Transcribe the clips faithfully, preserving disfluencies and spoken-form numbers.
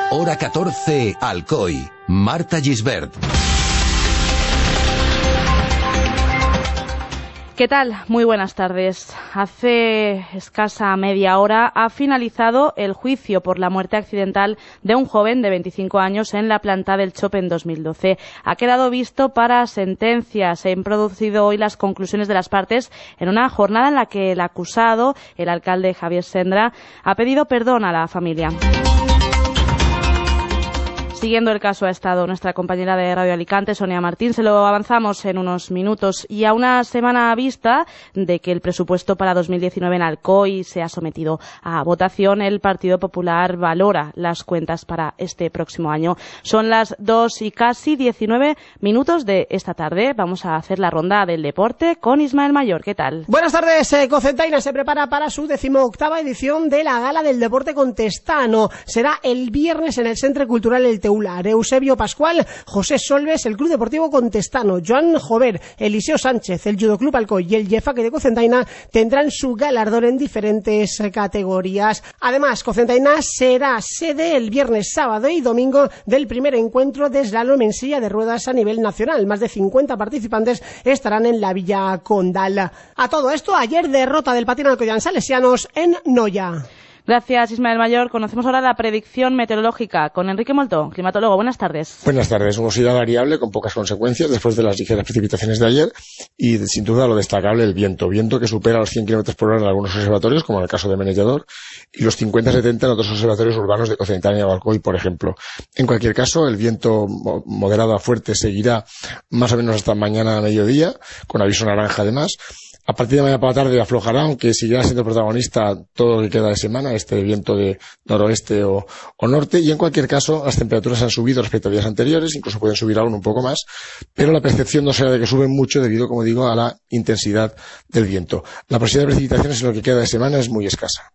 Hora catorce, Alcoy. Marta Gisbert. ¿Qué tal? Muy buenas tardes. Hace escasa media hora ha finalizado el juicio por la muerte accidental de un joven de veinticinco años en la planta del Chop en dos mil doce. Ha quedado visto para sentencia. Se han producido hoy las conclusiones de las partes en una jornada en la que el acusado, el alcalde Javier Sendra, ha pedido perdón a la familia. Siguiendo el caso ha estado nuestra compañera de Radio Alicante, Sonia Martín. Se lo avanzamos en unos minutos. Y a una semana a vista de que el presupuesto para dos mil diecinueve en Alcoy se ha sometido a votación, el Partido Popular valora las cuentas para este próximo año. Son las dos y casi diecinueve minutos de esta tarde. Vamos a hacer la ronda del deporte con Ismael Mayor. ¿Qué tal? Buenas tardes. Eh, Cocentaina se prepara para su decimoctava edición de la Gala del Deporte Contestano. Será el viernes en el Centre Cultural El Eusebio Pascual, José Solves, el Club Deportivo Contestano, Joan Jover, Eliseo Sánchez, el Judo Club Alcoy y el Jefaque de Cocentaina tendrán su galardón en diferentes categorías. Además, Cocentaina será sede el viernes, sábado y domingo del primer encuentro de slalom en silla de ruedas a nivel nacional. Más de cincuenta participantes estarán en la Villa Condal. A todo esto, ayer derrota del patín alcoyán salesianos en Noya. Gracias, Ismael Mayor. Conocemos ahora la predicción meteorológica con Enrique Moltó, climatólogo. Buenas tardes. Buenas tardes. Nubosidad variable con pocas consecuencias después de las ligeras precipitaciones de ayer y, sin duda, lo destacable, el viento. Viento que supera los cien kilómetros por hora en algunos observatorios, como en el caso de Menellador, y los cincuenta a setenta en otros observatorios urbanos de Cocentaina o Alcoy, por ejemplo. En cualquier caso, el viento moderado a fuerte seguirá más o menos hasta mañana a mediodía, con aviso naranja además. A partir de mañana por la tarde aflojará, aunque seguirá siendo protagonista todo lo que queda de semana, este viento de noroeste o, o norte, y en cualquier caso las temperaturas han subido respecto a días anteriores, incluso pueden subir aún un poco más, pero la percepción no será de que suben mucho debido, como digo, a la intensidad del viento. La posibilidad de precipitaciones en lo que queda de semana es muy escasa.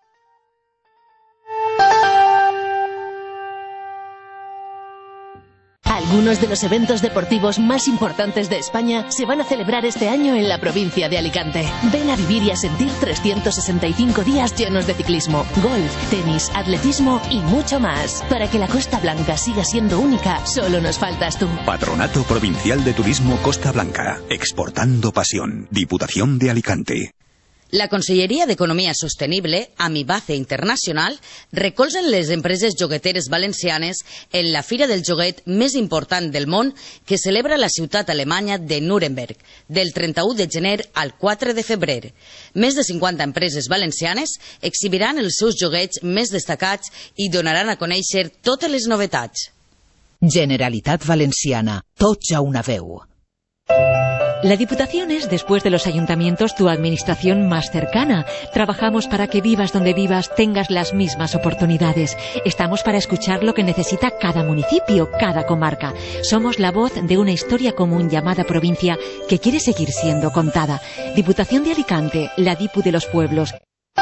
Algunos de los eventos deportivos más importantes de España se van a celebrar este año en la provincia de Alicante. Ven a vivir y a sentir trescientos sesenta y cinco días llenos de ciclismo, golf, tenis, atletismo y mucho más. Para que la Costa Blanca siga siendo única, solo nos faltas tú. Patronato Provincial de Turismo Costa Blanca. Exportando pasión. Diputación de Alicante. La Conselleria d'Economia Sostenible, Amibace Internacional, recolzen les empreses jogueteres valencianes en la fira del joguet més important del món que celebra la ciutat alemanya de Nuremberg, del trenta-u de gener al quatre de febrer. Més de cinquanta empreses valencianes exhibiran els seus joguets més destacats i donaran a conèixer totes les novetats. Generalitat Valenciana, tots a una veu. La Diputación es, después de los ayuntamientos, tu administración más cercana. Trabajamos para que vivas donde vivas, tengas las mismas oportunidades. Estamos para escuchar lo que necesita cada municipio, cada comarca. Somos la voz de una historia común llamada provincia que quiere seguir siendo contada. Diputación de Alicante, la Dipu de los pueblos.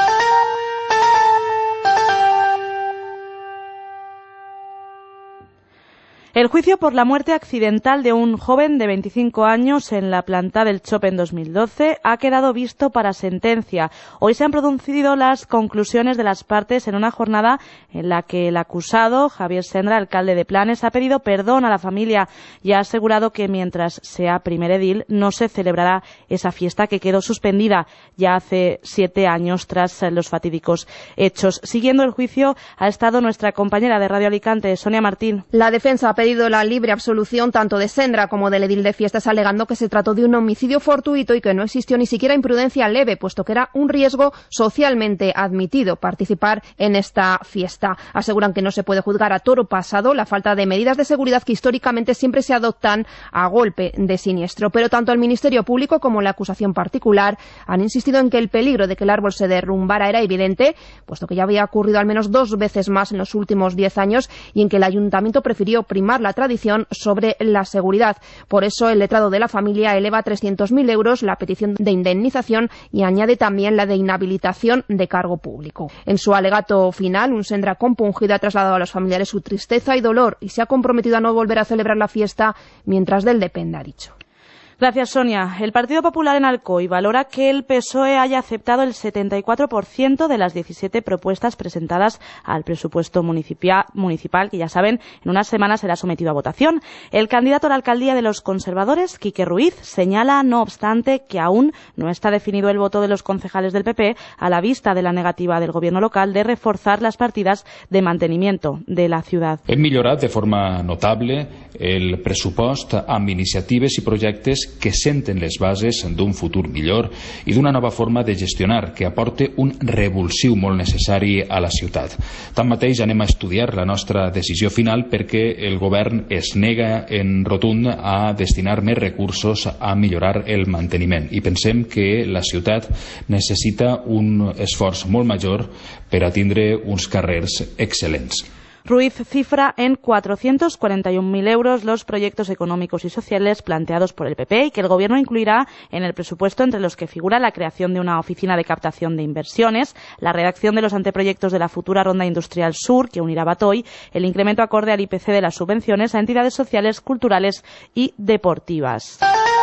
El juicio por la muerte accidental de un joven de veinticinco años en la planta del Chop en dos mil doce ha quedado visto para sentencia. Hoy se han producido las conclusiones de las partes en una jornada en la que el acusado, Javier Sendra, alcalde de Planes, ha pedido perdón a la familia y ha asegurado que mientras sea primer edil no se celebrará esa fiesta que quedó suspendida ya hace siete años tras los fatídicos hechos. Siguiendo el juicio ha estado nuestra compañera de Radio Alicante, Sonia Martín. La defensa ha pedido la libre absolución tanto de Sendra como del edil de fiestas, alegando que se trató de un homicidio fortuito y que no existió ni siquiera imprudencia leve, puesto que era un riesgo socialmente admitido participar en esta fiesta. Aseguran que no se puede juzgar a toro pasado la falta de medidas de seguridad que históricamente siempre se adoptan a golpe de siniestro. Pero tanto el Ministerio Público como la acusación particular han insistido en que el peligro de que el árbol se derrumbara era evidente, puesto que ya había ocurrido al menos dos veces más en los últimos diez años y en que el Ayuntamiento prefirió primar la tradición sobre la seguridad. Por eso el letrado de la familia eleva a trescientos mil euros la petición de indemnización y añade también la de inhabilitación de cargo público. En su alegato final, un Sendra compungido ha trasladado a los familiares su tristeza y dolor y se ha comprometido a no volver a celebrar la fiesta mientras de él dependa, ha dicho. Gracias, Sonia. El Partido Popular en Alcoy valora que el P S O E haya aceptado el setenta y cuatro por ciento de las diecisiete propuestas presentadas al presupuesto municipal, municipal, que ya saben, en unas semanas será sometido a votación. El candidato a la alcaldía de los conservadores, Quique Ruiz, señala, no obstante, que aún no está definido el voto de los concejales del P P a la vista de la negativa del gobierno local de reforzar las partidas de mantenimiento de la ciudad. Hem millorat de forma notable el pressupost amb iniciatives i projectes que senten les bases d'un futur millor i d'una nova forma de gestionar que aporte un revulsiu molt necessari a la ciutat. Tanmateix anem a estudiar la nostra decisió final perquè el govern es nega en rotund a destinar més recursos a millorar el manteniment i pensem que la ciutat necessita un esforç molt major per a tindre uns carrers excel·lents. Ruiz cifra en cuatrocientos cuarenta y un mil euros los proyectos económicos y sociales planteados por el P P y que el Gobierno incluirá en el presupuesto, entre los que figura la creación de una oficina de captación de inversiones, la redacción de los anteproyectos de la futura Ronda Industrial Sur, que unirá Batoy, el incremento acorde al I P C de las subvenciones a entidades sociales, culturales y deportivas.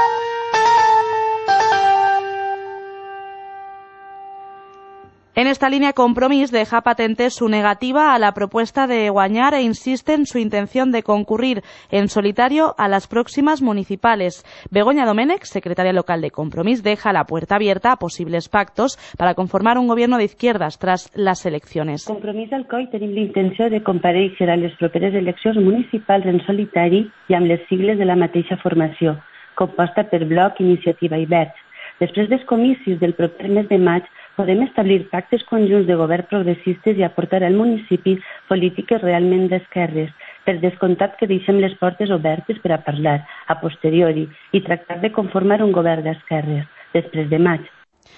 En esta línea, Compromís deja patente su negativa a la propuesta de Guanyar e insiste en su intención de concurrir en solitario a las próximas municipales. Begoña Domènech, secretaria local de Compromís, deja la puerta abierta a posibles pactos para conformar un gobierno de izquierdas tras las elecciones. Compromís Alcoi tenim l'intenció de comparèixer a les properes eleccions municipals en solitari i amb les sigles de la mateixa formació, composta per Bloc, Iniciativa i Verds. Després dels comicis del proper mes de maig, podem establir pactes conjunts de govern progressistes i aportar al municipi polítiques realment d'esquerres, per descomptat que deixem les portes obertes per a parlar, a posteriori, i tractar de conformar un govern d'esquerres, després de maig.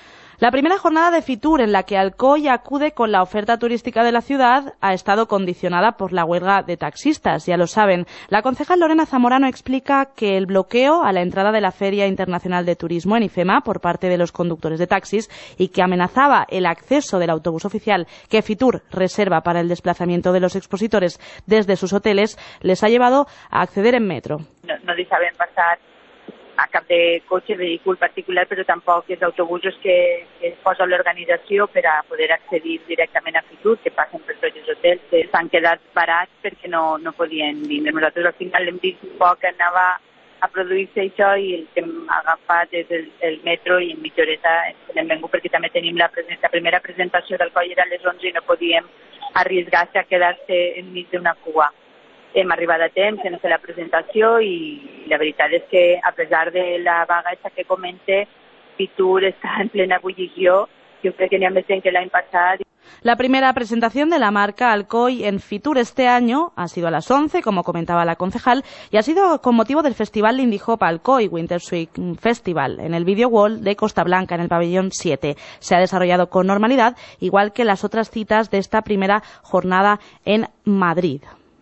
La primera jornada de Fitur, en la que Alcoy acude con la oferta turística de la ciudad, ha estado condicionada por la huelga de taxistas, ya lo saben. La concejal Lorena Zamorano explica que el bloqueo a la entrada de la Feria Internacional de Turismo en IFEMA por parte de los conductores de taxis y que amenazaba el acceso del autobús oficial que Fitur reserva para el desplazamiento de los expositores desde sus hoteles, les ha llevado a acceder en metro. No, no deixaven passar a cap de cotxe, vehícul particular, però tampoc els autobusos que, que es posa l'organització per a poder accedir directament a Fitur, que passen per tots els hotels, que s'han quedat parats perquè no, no podien vindre. Nosaltres al final hem vist un poc que anava a produir-se això i el que hem agafat és el, el metro i en mitja horeta hem vengut perquè també tenim la, la primera presentació del coll era a les onze i no podíem arriesgar-se a quedar-se enmig d'una cua. Hem arribat a temps, hem fet la presentació i la veritat és que, a pesar de la vaga esta que comente, Fitur està en plena ebullició. Yo creo que ni ha més gent que l'any passat. La primera presentación de la marca Alcoy en Fitur este año ha sido a las once, como comentaba la concejal, y ha sido con motivo del Festival Lindy Hop Alcoy Winter Swing Festival en el Video Wall de Costa Blanca, en el pabellón siete. Se ha desarrollado con normalidad, igual que las otras citas de esta primera jornada en Madrid.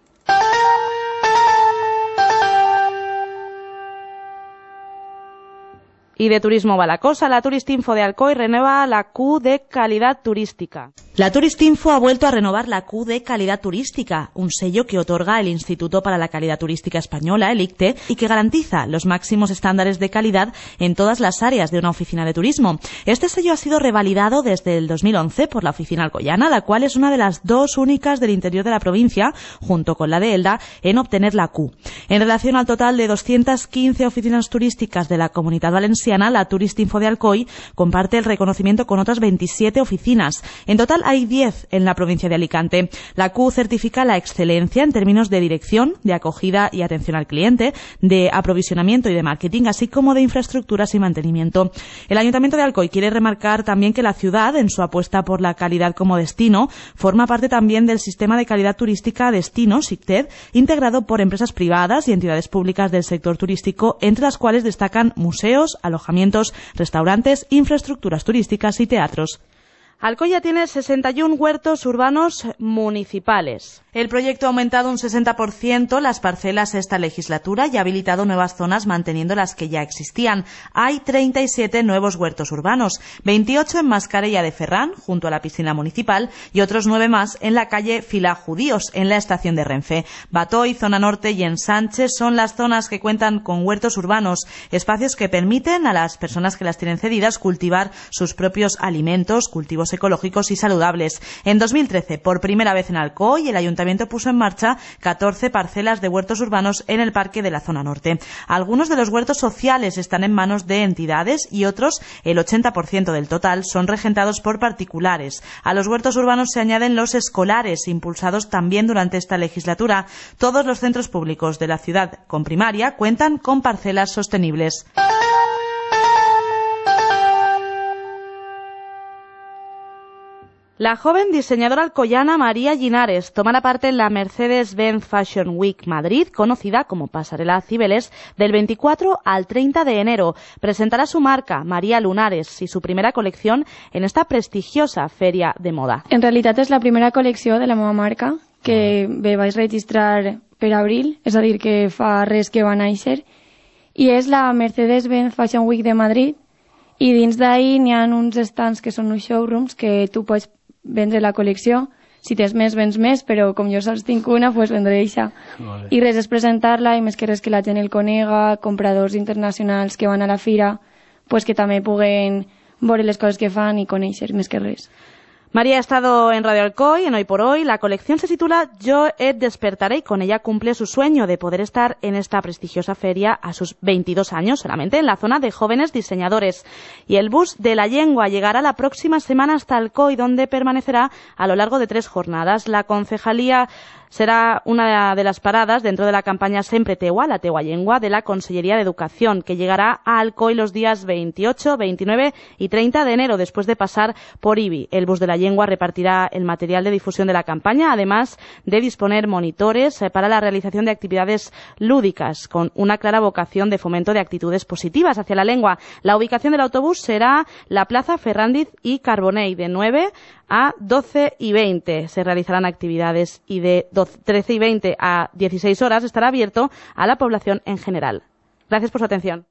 Y de turismo va la cosa. La Turistinfo de Alcoy renueva la Q de calidad turística. La Turistinfo ha vuelto a renovar la Q de calidad turística, un sello que otorga el Instituto para la Calidad Turística Española, el I C T E, y que garantiza los máximos estándares de calidad en todas las áreas de una oficina de turismo. Este sello ha sido revalidado desde el dos mil once por la oficina alcoyana, la cual es una de las dos únicas del interior de la provincia, junto con la de Elda, en obtener la Q. En relación al total de doscientas quince oficinas turísticas de la Comunidad Valenciana, la Turistinfo de Alcoy comparte el reconocimiento con otras veintisiete oficinas. En total hay diez en la provincia de Alicante. La Q certifica la excelencia en términos de dirección, de acogida y atención al cliente, de aprovisionamiento y de marketing, así como de infraestructuras y mantenimiento. El Ayuntamiento de Alcoy quiere remarcar también que la ciudad, en su apuesta por la calidad como destino, forma parte también del sistema de calidad turística Destino, S I C T E D, integrado por empresas privadas y entidades públicas del sector turístico, entre las cuales destacan museos, alojamientos, restaurantes, infraestructuras turísticas y teatros. Alcoy ya tiene sesenta y uno huertos urbanos municipales. El proyecto ha aumentado un sesenta por ciento las parcelas esta legislatura y ha habilitado nuevas zonas manteniendo las que ya existían. Hay treinta y siete nuevos huertos urbanos, veintiocho en Mascarella de Ferran, junto a la piscina municipal, y otros nueve más en la calle Fila Judíos, en la estación de Renfe. Batoy, Zona Norte y en Sánchez son las zonas que cuentan con huertos urbanos, espacios que permiten a las personas que las tienen cedidas cultivar sus propios alimentos, cultivos ecológicos y saludables. En dos mil trece, por primera vez en Alcoy, el Ayuntamiento puso en marcha catorce parcelas de huertos urbanos en el parque de la Zona Norte. Algunos de los huertos sociales están en manos de entidades y otros, el ochenta por ciento del total, son regentados por particulares. A los huertos urbanos se añaden los escolares, impulsados también durante esta legislatura. Todos los centros públicos de la ciudad con primaria cuentan con parcelas sostenibles. La joven diseñadora alcoyana María Linares tomará parte en la Mercedes-Benz Fashion Week Madrid, conocida como Pasarela Cibeles, del veinticuatro al treinta de enero. Presentará su marca, María Lunares, y su primera colección en esta prestigiosa feria de moda. En realitat és la primera col·lecció de la meva marca, que bé, vaig registrar per abril, és a dir, que fa res que va néixer, i és la Mercedes-Benz Fashion Week de Madrid, i dins d'ahir n'hi ha uns stands que són uns showrooms que tu pots vendre la col·lecció. Si tens més, vens més, però com jo sols tinc una, pues vendré eixa. Vale. I res és presentar-la, i més que res que la gent el conega, compradors internacionals que van a la fira, pues que també puguen veure les coses que fan i conèixer, més que res. María ha estado en Radio Alcoy, en Hoy por Hoy. La colección se titula Yo et despertaré y con ella cumple su sueño de poder estar en esta prestigiosa feria a sus veintidós años, solamente en la zona de jóvenes diseñadores. Y el bus de la Llengua llegará la próxima semana hasta Alcoy, donde permanecerá a lo largo de tres jornadas. La concejalía será una de las paradas dentro de la campaña Sempre Teua, la Teua Llengua, de la Consellería de Educación, que llegará a Alcoy los días veintiocho, veintinueve y treinta de enero, después de pasar por Ibi. El bus de la Llengua repartirá el material de difusión de la campaña, además de disponer monitores para la realización de actividades lúdicas, con una clara vocación de fomento de actitudes positivas hacia la lengua. La ubicación del autobús será la Plaza Ferrandiz y Carbonell, de nueve a doce y veinte. Se realizarán actividades y de trece y veinte a dieciséis horas estará abierto a la población en general. Gracias por su atención.